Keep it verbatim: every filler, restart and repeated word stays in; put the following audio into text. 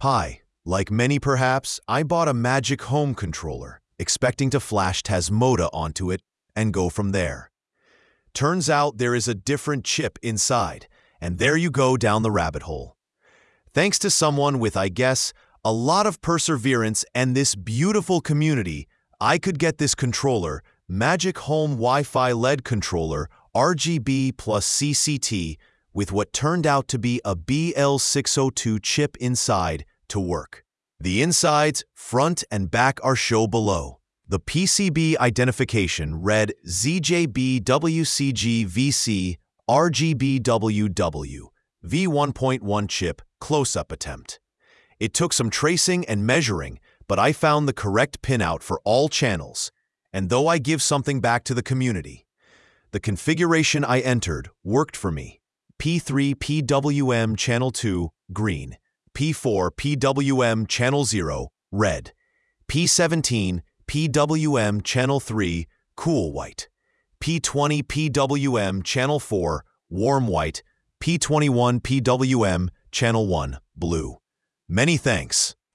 Hi, like many perhaps, I bought a Magic Home controller, expecting to flash Tasmota onto it and go from there. Turns out there is a different chip inside, and there you go down the rabbit hole. Thanks to someone with, I guess, a lot of perseverance and this beautiful community, I could get this controller, Magic Home Wi-Fi L E D controller, R G B plus C C T, with what turned out to be a B L six oh two chip inside, to work. The insides, front and back are shown below. The P C B identification read Z J B W C G V C R G B W W V one point one chip close-up attempt. It took some tracing and measuring, but I found the correct pinout for all channels, and though I give something back to the community, the configuration I entered worked for me. P three P W M channel two, green. P four P W M channel zero, red. P seventeen P W M channel three, cool white. P twenty P W M channel four, warm white. P twenty-one P W M channel one, blue. Many thanks.